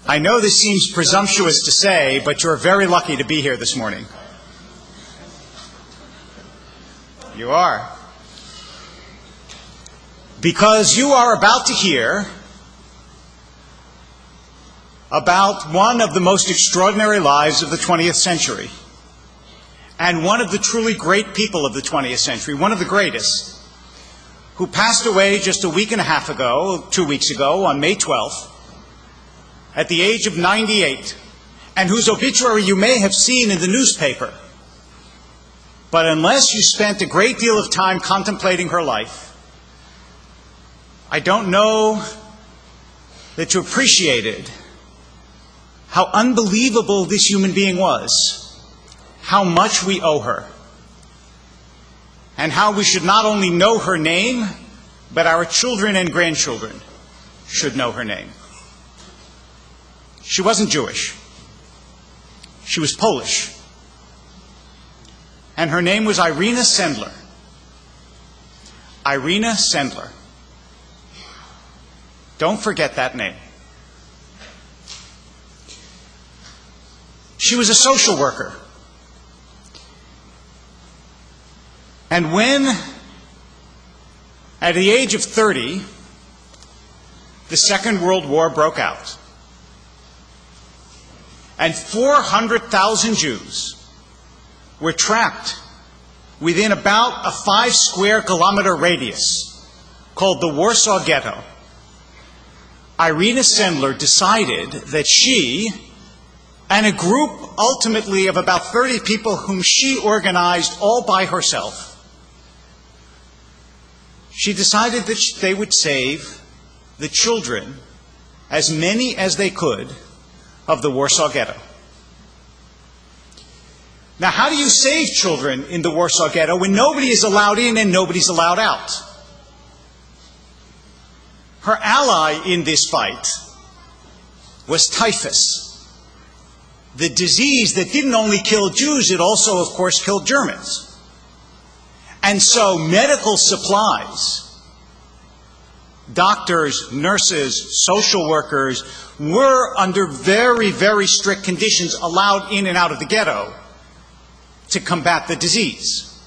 I know this seems presumptuous to say, but you're very lucky to be here this morning. You are. Because you are about to hear about one of the most extraordinary lives of the 20th century, and one of the truly great people of the 20th century, one of the greatest, who passed away just a week and a half ago, 2 weeks ago, on May 12th, at the age of 98, and whose obituary you may have seen in the newspaper. But unless you spent a great deal of time contemplating her life, I don't know that you appreciated how unbelievable this human being was, how much we owe her, and how we should not only know her name, but our children and grandchildren should know her name. She wasn't Jewish. She was Polish. And her name was Irena Sendler. Irena Sendler. Don't forget that name. She was a social worker. And when, at the age of 30, the Second World War broke out, and 400,000 Jews were trapped within about a 5 square kilometer radius called the Warsaw Ghetto, Irena Sendler decided that she and a group ultimately of about 30 people whom she organized all by herself, she decided that they would save the children, as many as they could, of the Warsaw Ghetto. Now, how do you save children in the Warsaw Ghetto when nobody is allowed in and nobody's allowed out? Her ally in this fight was typhus, the disease that didn't only kill Jews, it also, of course, killed Germans. And so medical supplies, doctors, nurses, social workers, were under very, very strict conditions allowed in and out of the ghetto to combat the disease.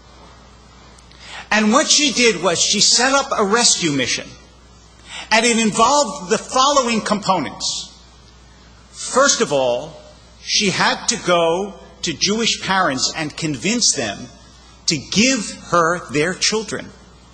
And what she did was she set up a rescue mission. And it involved the following components. First of all, she had to go to Jewish parents and convince them to give her their children.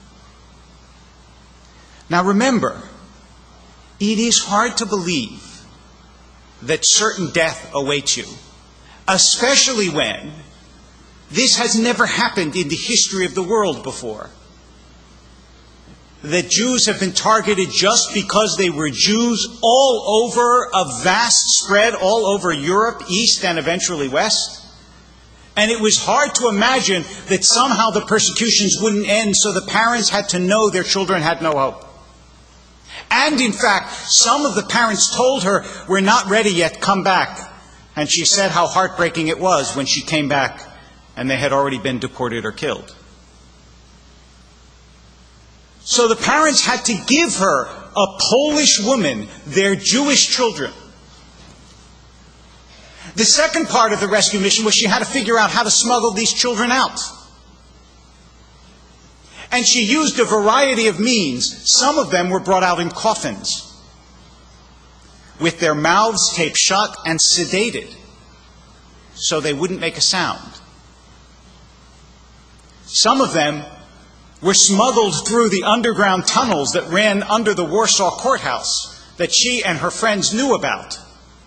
Now remember, it is hard to believe that certain death awaits you, especially when this has never happened in the history of the world before. That Jews have been targeted just because they were Jews all over a vast spread, all over Europe, East and eventually West. And it was hard to imagine that somehow the persecutions wouldn't end, so the parents had to know their children had no hope. And in fact, some of the parents told her, "We're not ready yet, come back." And she said how heartbreaking it was when she came back and they had already been deported or killed. So the parents had to give her, a Polish woman, their Jewish children. The second part of the rescue mission was she had to figure out how to smuggle these children out. And she used a variety of means. Some of them were brought out in coffins, with their mouths taped shut and sedated, so they wouldn't make a sound. Some of them were smuggled through the underground tunnels that ran under the Warsaw courthouse that she and her friends knew about.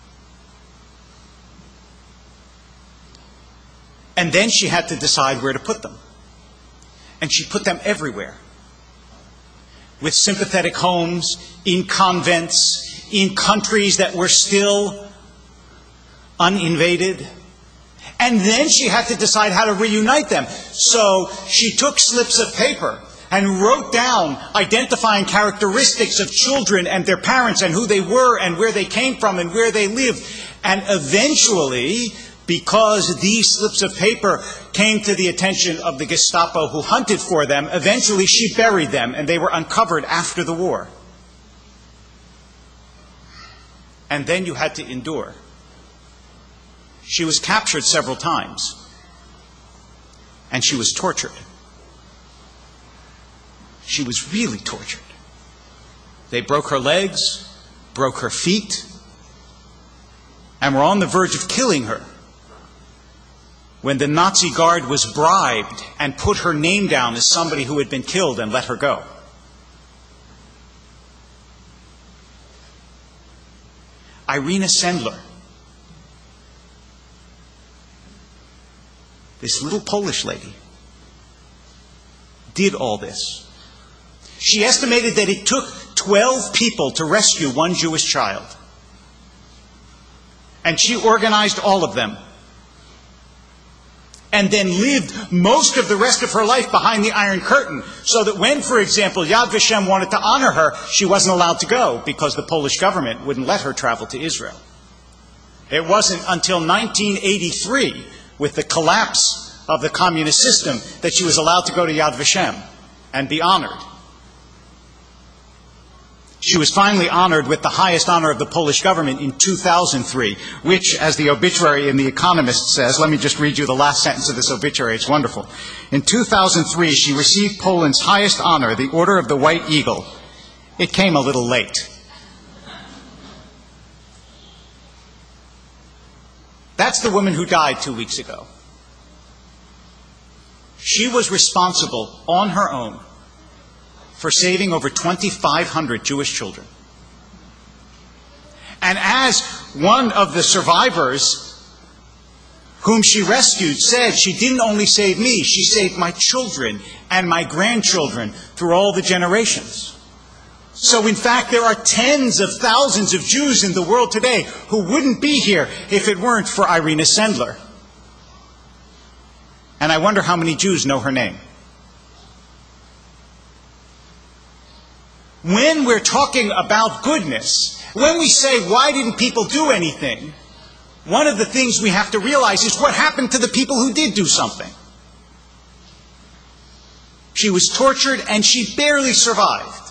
And then she had to decide where to put them. And she put them everywhere. With sympathetic homes, in convents, in countries that were still uninvaded. And then she had to decide how to reunite them. So she took slips of paper and wrote down identifying characteristics of children and their parents and who they were and where they came from and where they lived. And eventually, because these slips of paper came to the attention of the Gestapo who hunted for them, eventually she buried them and they were uncovered after the war. and then you had to endure. She was captured several times, and she was tortured. She was really tortured. They broke her legs, broke her feet, and were on the verge of killing her when the Nazi guard was bribed and put her name down as somebody who had been killed and let her go. Irina Sendler, this little Polish lady, did all this. She estimated that it took 12 people to rescue one Jewish child. And she organized all of them. And then lived most of the rest of her life behind the Iron Curtain, so that when, for example, Yad Vashem wanted to honor her, she wasn't allowed to go because the Polish government wouldn't let her travel to Israel. It wasn't until 1983, with the collapse of the communist system, that she was allowed to go to Yad Vashem and be honored. She was finally honored with the highest honor of the Polish government in 2003, which, as the obituary in The Economist says, let me just read you the last sentence of this obituary, it's wonderful. In 2003, she received Poland's highest honor, the Order of the White Eagle. It came a little late. That's the woman who died 2 weeks ago. She was responsible on her own for saving over 2,500 Jewish children. And as one of the survivors whom she rescued said, she didn't only save me, she saved my children and my grandchildren through all the generations. So in fact, there are tens of thousands of Jews in the world today who wouldn't be here if it weren't for Irina Sendler. And I wonder how many Jews know her name. When we're talking about goodness, when we say, why didn't people do anything? One of the things we have to realize is what happened to the people who did do something. She was tortured and she barely survived.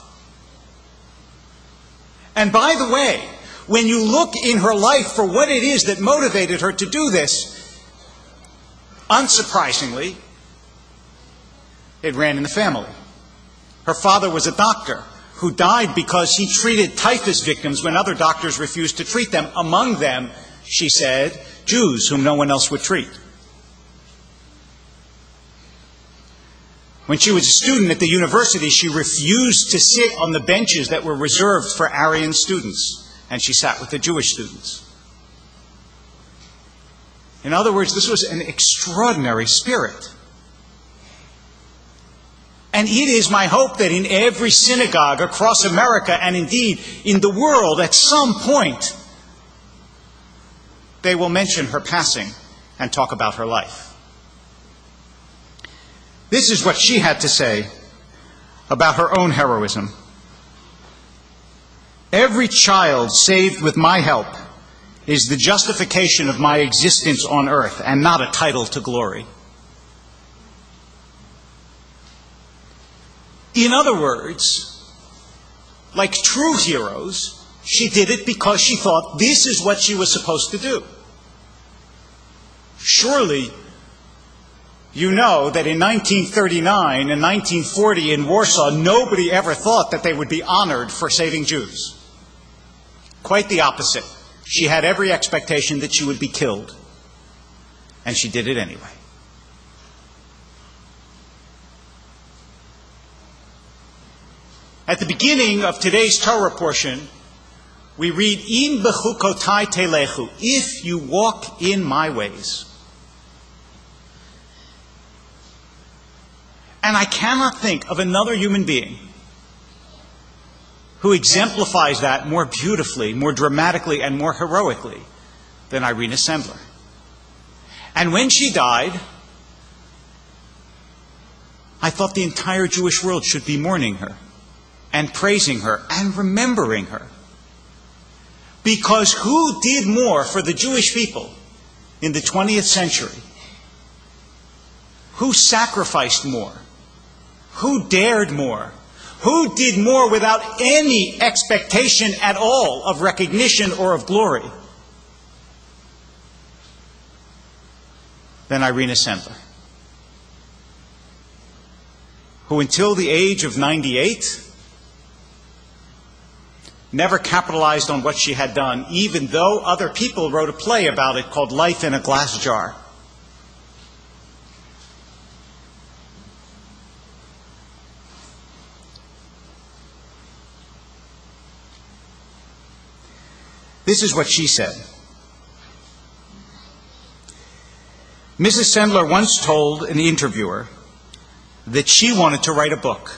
And by the way, when you look in her life for what it is that motivated her to do this, unsurprisingly, it ran in the family. Her father was a doctor who died because he treated typhus victims when other doctors refused to treat them. Among them, she said, Jews whom no one else would treat. When she was a student at the university, she refused to sit on the benches that were reserved for Aryan students, and she sat with the Jewish students. In other words, this was an extraordinary spirit. And it is my hope that in every synagogue across America, and indeed in the world, at some point, they will mention her passing and talk about her life. This is what she had to say about her own heroism. Every child saved with my help is the justification of my existence on earth and not a title to glory. In other words, like true heroes, she did it because she thought this is what she was supposed to do. Surely, you know that in 1939 and 1940 in Warsaw, nobody ever thought that they would be honored for saving Jews. Quite the opposite. She had every expectation that she would be killed. And she did it anyway. At the beginning of today's Torah portion, we read, Im bechukotai telechu, if you walk in my ways. And I cannot think of another human being who exemplifies that more beautifully, more dramatically, and more heroically than Irina Sendler. And when she died, I thought the entire Jewish world should be mourning her and praising her and remembering her. Because who did more for the Jewish people in the 20th century? Who sacrificed more? Who dared more? Who did more without any expectation at all of recognition or of glory than Irena Sendler, who until the age of 98 never capitalized on what she had done, even though other people wrote a play about it called Life in a Glass Jar. This is what she said. Mrs. Sendler once told an interviewer that she wanted to write a book,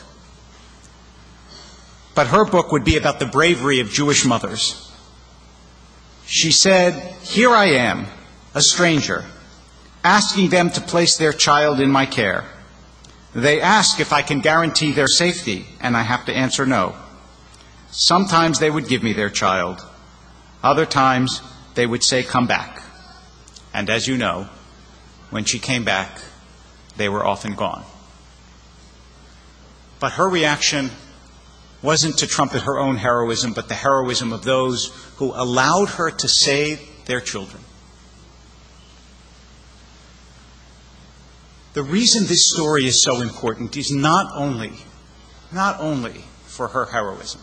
but her book would be about the bravery of Jewish mothers. She said, "Here I am, a stranger, asking them to place their child in my care. They ask if I can guarantee their safety, and I have to answer no. Sometimes they would give me their child. Other times, they would say, 'Come back.' And as you know, when she came back, they were often gone." But her reaction wasn't to trumpet her own heroism, but the heroism of those who allowed her to save their children. The reason this story is so important is not only for her heroism,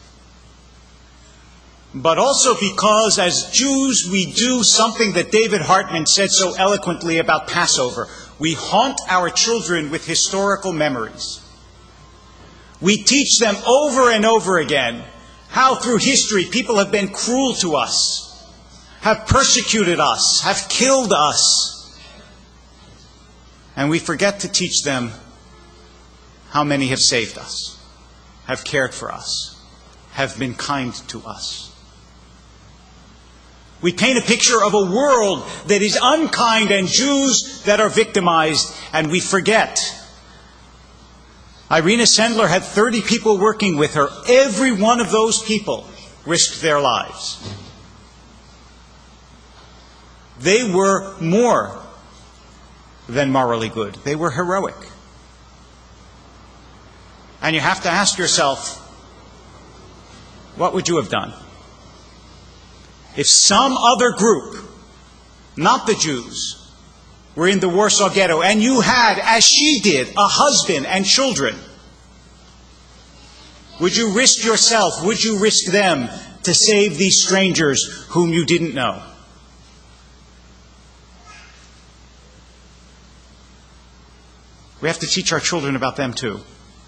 but also because as Jews we do something that David Hartman said so eloquently about Passover. We haunt our children with historical memories. We teach them over and over again how through history people have been cruel to us, have persecuted us, have killed us. And we forget to teach them how many have saved us, have cared for us, have been kind to us. We paint a picture of a world that is unkind and Jews that are victimized, and we forget. Irena Sendler had 30 people working with her. Every one of those people risked their lives. They were more than morally good. They were heroic. And you have to ask yourself, what would you have done if some other group, not the Jews, were in the Warsaw Ghetto and you had, as she did, a husband and children? Would you risk yourself, would you risk them to save these strangers whom you didn't know? We have to teach our children about them too.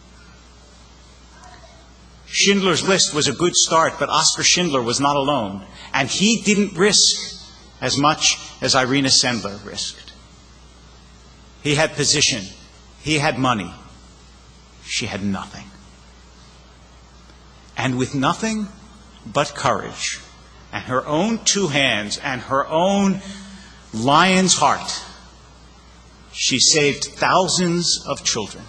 Schindler's List was a good start, but Oskar Schindler was not alone. And he didn't risk as much as Irena Sendler risked. He had position. He had money. She had nothing. And with nothing but courage, and her own two hands, and her own lion's heart, she saved thousands of children.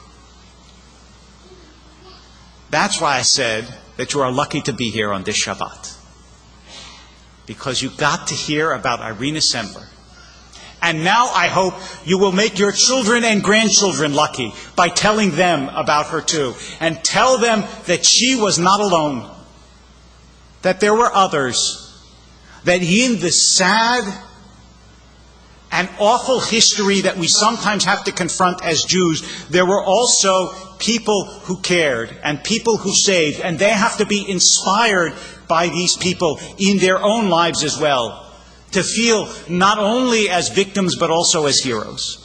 That's why I said that you are lucky to be here on this Shabbat. Because you got to hear about Irena Sendler. And now I hope you will make your children and grandchildren lucky by telling them about her too. And tell them that she was not alone. That there were others. That in the sad and awful history that we sometimes have to confront as Jews, there were also people who cared and people who saved, and they have to be inspired by these people in their own lives as well, to feel not only as victims but also as heroes.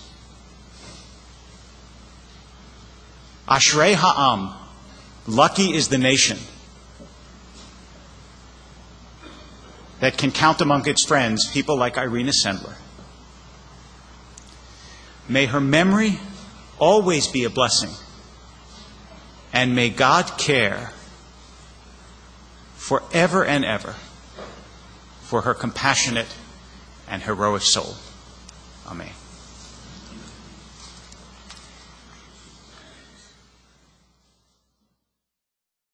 Ashrei ha'am, lucky is the nation that can count among its friends people like Irena Sendler. May her memory always be a blessing. And may God care forever and ever for her compassionate and heroic soul. Amen.